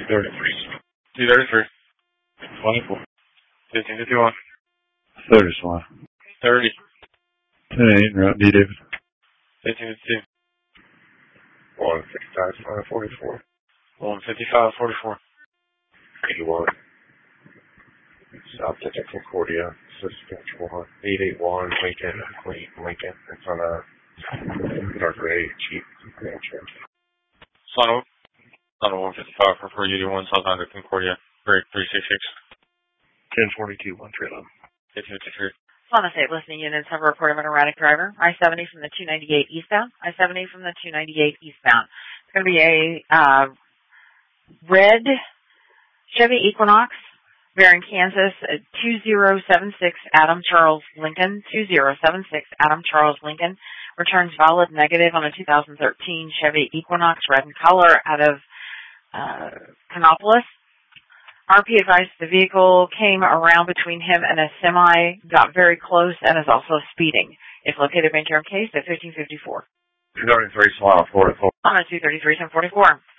233. 24. 1551. 30 Swan. 30. 10-8, route D, David. 1552. 155, 44. 155, 44. 81. South to Concordia, Saskatchewan. 881, Lincoln. It's on a dark gray Jeep Rancher. Son of 155 for 481, South Under Concordia. Break 366. 1042, 131. 1553. On the state listening units have a report of an erratic driver. I-70 from the 298 eastbound. I-70 from the 298 eastbound. It's going to be a red Chevy Equinox, bearing Kansas 2076 Adam Charles Lincoln. 2076 Adam Charles Lincoln. Returns valid negative on a 2013 Chevy Equinox, red in color, out of Canopolis. RP advised the vehicle came around between him and a semi, got very close, and is also speeding. If located, make your case at 1554. 233, Swan, 44. On a 233, 1044.